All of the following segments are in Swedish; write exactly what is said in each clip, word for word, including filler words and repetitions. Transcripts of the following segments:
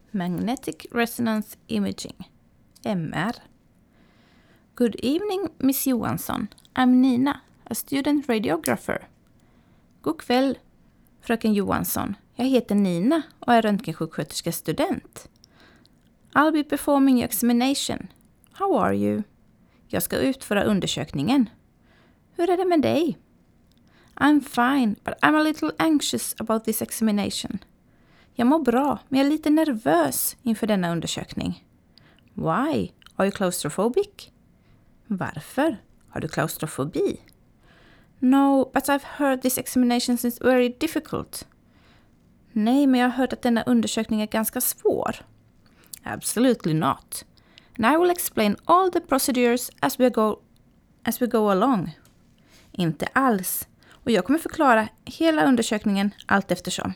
Magnetic Resonance Imaging, M R. Good evening, Miss Johansson. I'm Nina, a student radiographer. God kväll, fröken Johansson. Jag heter Nina och är röntgensjuksköterska student. I'll be performing your examination. How are you? Jag ska utföra undersökningen. Hur är det med dig? I'm fine, but I'm a little anxious about this examination. Jag mår bra, men jag är lite nervös inför denna undersökning. Why? Are you claustrophobic? Varför? Har du klaustrofobi? No, but I've heard this examination is very difficult. Nej, men jag har hört att denna undersökning är ganska svår. Absolutely not. And I will explain all the procedures as we go, as we go along. Inte alls. Och jag kommer förklara hela undersökningen allt eftersom.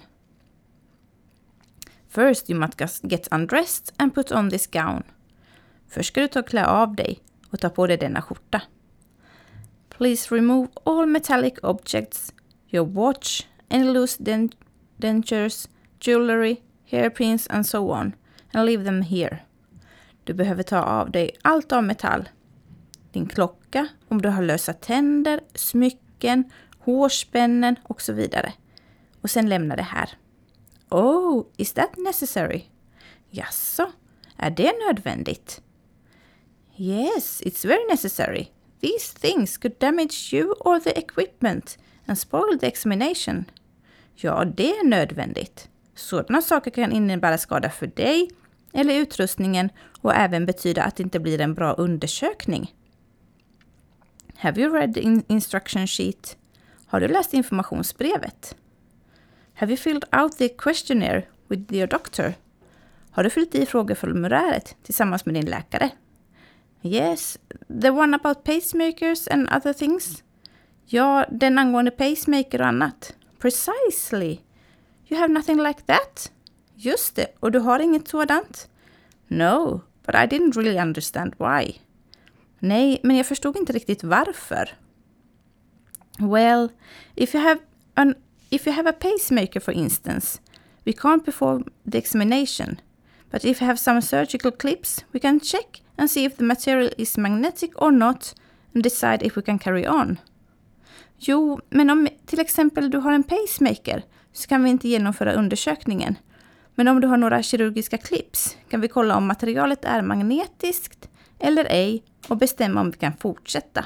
First you must get undressed and put on this gown. Först ska du ta och klä av dig och ta på dig denna skjorta. Please remove all metallic objects, your watch, any loose dent- dentures, jewelry, hairpins and so on, and leave them here. Du behöver ta av dig allt av metall. Din klocka, om du har lösa tänder, smycken, hårspännen och så vidare. Och sen lämna det här. Oh, is that necessary? Jaså, är det nödvändigt? Yes, it's very necessary. These things could damage you or the equipment and spoil the examination. Ja, det är nödvändigt. Sådana saker kan innebära skada för dig eller utrustningen och även betyda att det inte blir en bra undersökning. Have you read the in- instruction sheet? Har du läst informationsbrevet? Have you filled out the questionnaire with your doctor? Har du fyllt i frågeformuläret tillsammans med din läkare? Yes, the one about pacemakers and other things. Ja, den angående pacemaker och annat. Precisely. You have nothing like that? Just det, och du har inget sådant? No, but I didn't really understand why. Nej, men jag förstod inte riktigt varför. Well, if you have an if you have a pacemaker for instance, we can't perform the examination. But if you have some surgical clips, we can check and see if the material is magnetic or not and decide if we can carry on. Jo, men om till exempel du har en pacemaker så kan vi inte genomföra undersökningen. Men om du har några kirurgiska clips kan vi kolla om materialet är magnetiskt eller ej och bestämma om vi kan fortsätta.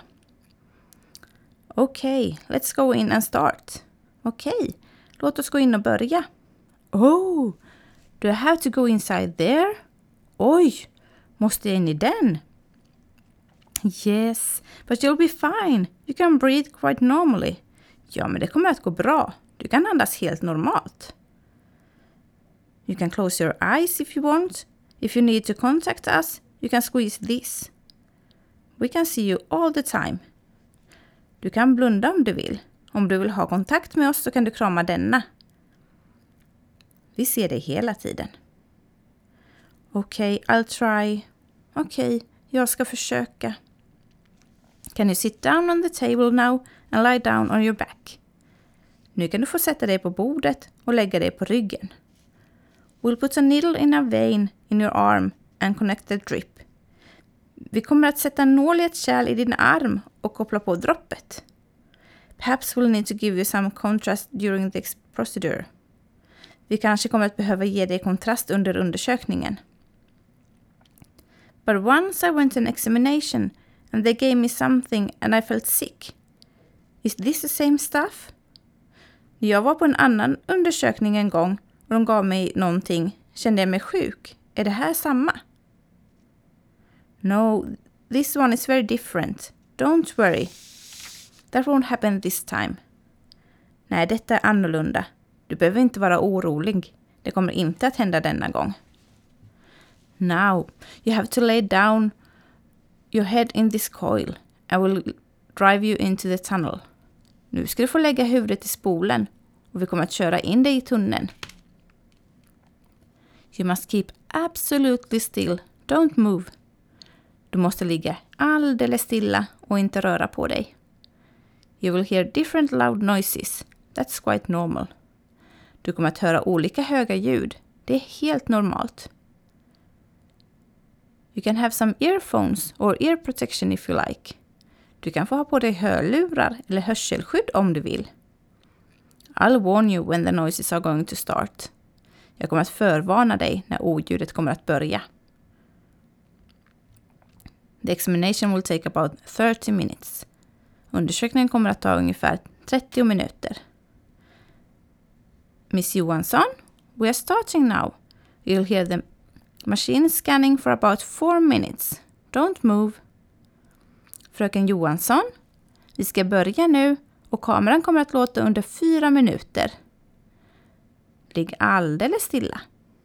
Okej, okay, let's go in and start. Okej, okay, låt oss gå in och börja. Oh, do I have to go inside there? Oj, måste jag in i den? Yes, but you'll be fine. You can breathe quite normally. Ja, men det kommer att gå bra. Du kan andas helt normalt. You can close your eyes if you want. If you need to contact us, you can squeeze this. We can see you all the time. Du kan blunda om du vill. Om du vill ha kontakt med oss så kan du krama denna. Vi ser dig hela tiden. Okej, okay, I'll try. Okej, okay, jag ska försöka. Can you sit down on the table now and lie down on your back? Nu kan du få sätta dig på bordet och lägga dig på ryggen. We'll put a needle in a vein in your arm and connect the drip. Vi kommer att sätta en nål i ett kärl i din arm och koppla på droppet. Perhaps we'll need to give you some contrast during the procedure. Vi kanske kommer att behöva ge dig kontrast under undersökningen. But once I went to an examination and they gave me something and I felt sick. Is this the same stuff? Jag var på en annan undersökning en gång och de gav mig någonting. Kände jag mig sjuk? Är det här samma? No, this one is very different. Don't worry. That won't happen this time. Nej, detta är annorlunda. Du behöver inte vara orolig. Det kommer inte att hända denna gång. Now, you have to lay down your head in this coil. I will drive you into the tunnel. Nu ska du få lägga huvudet i spolen och vi kommer att köra in dig i tunneln. You must keep absolutely still. Don't move. Du måste ligga alldeles stilla och inte röra på dig. You will hear different loud noises. That's quite normal. Du kommer att höra olika höga ljud. Det är helt normalt. You can have some earphones or ear protection if you like. Du kan få ha på dig hörlurar eller hörselskydd om du vill. I'll warn you when the noises are going to start. Jag kommer att förvarna dig när oljudet kommer att börja. The examination will take about thirty minutes. Undersökningen kommer att ta ungefär trettio minuter. Miss Johansson, we are starting now. You'll hear the machine scanning for about four minutes. Don't move. Fröken Johansson, vi ska börja nu och kameran kommer att låta under fyra minuter. Ligg alldeles stilla.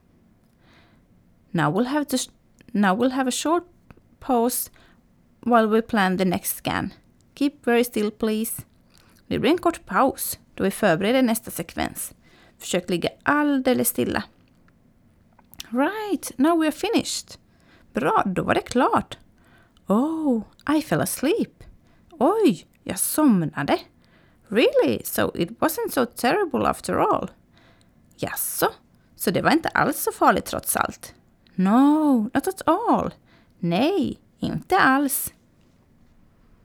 Now we'll have to now we'll have a short pause while we plan the next scan. Keep very still please. Det blir en kort paus då vi förbereder nästa sekvens. Försök ligga alldeles stilla. Right, now we are finished. Bra, då var det klart. Oh, I fell asleep. Oj, jag somnade. Really? So it wasn't so terrible after all. Jaså, så det var inte alls så farligt trots allt. No, not at all. Nej, inte alls.